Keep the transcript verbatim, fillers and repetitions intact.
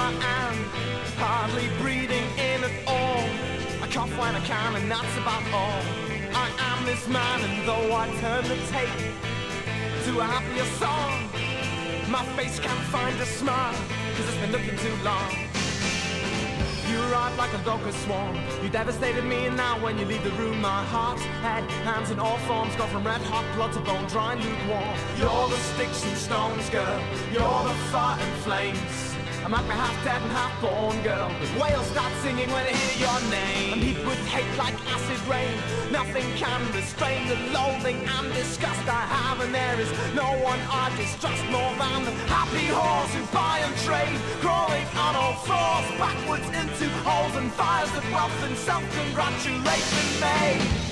I am hardly breathing in at all. I cough when I can and that's about all. I am this man, and though I turn the tape to a happier song, my face can't find a smile, cause it's been looking too long. You arrived like a locust swarm. You devastated me, and now when you leave the room, my heart, head, hands in all forms go from red hot blood to bone dry and lukewarm. You're the sticks and stones, girl. You're the fire and flames. I might be half dead and half born, girl, but whales start singing when they hear your name. And people with hate like acid rain. Nothing can restrain the loathing and disgust I have, and there is no one I distrust more than the happy whores who buy and trade, crawling on all fours backwards into holes and fires that wealth and self-congratulation made.